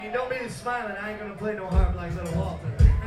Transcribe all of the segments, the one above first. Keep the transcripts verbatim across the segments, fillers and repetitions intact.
You don't mean smiling, I ain't gonna play no harp like Little Walter.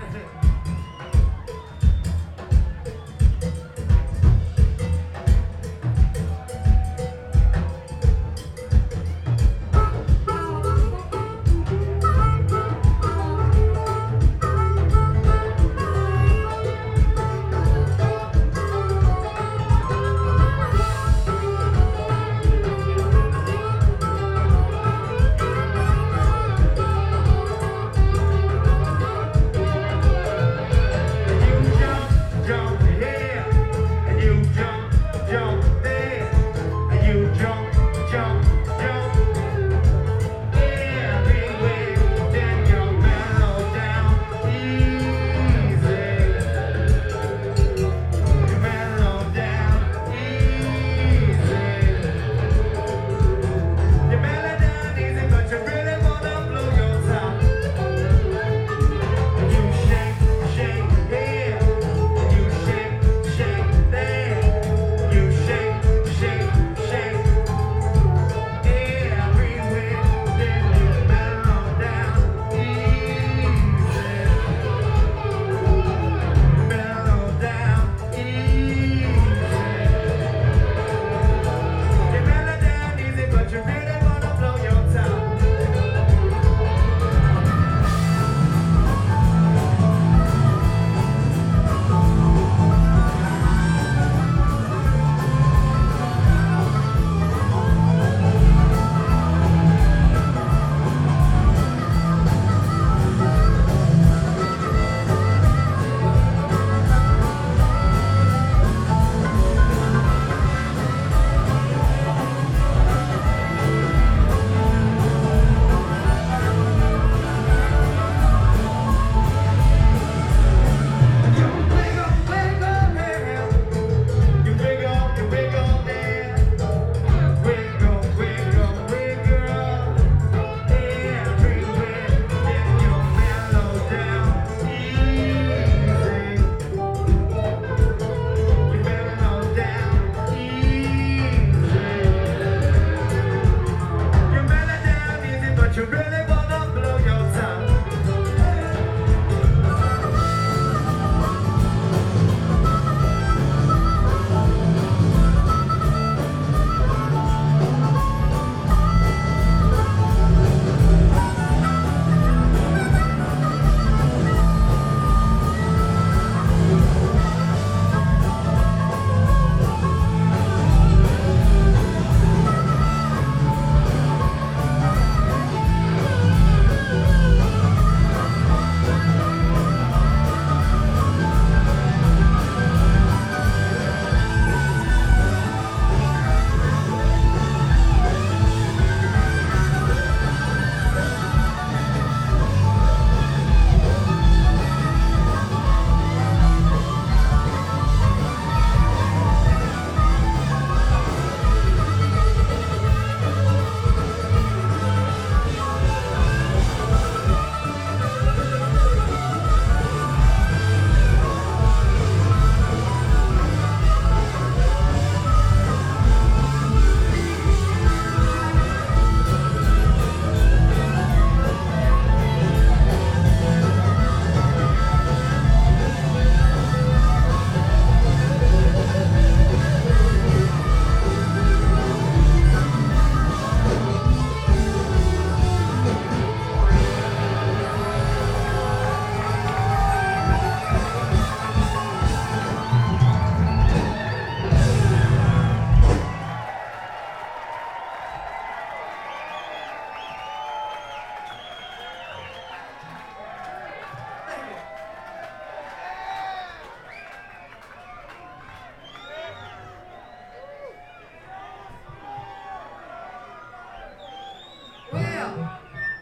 Well,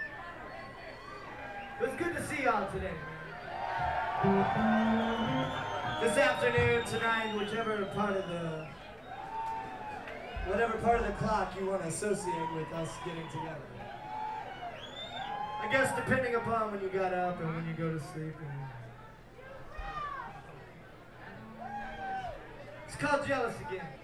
it was good to see y'all today. This afternoon, tonight, whichever part of the, whatever part of the clock you want to associate with us getting together. I guess depending upon when you got up and when you go to sleep. And it's called Jealous Again.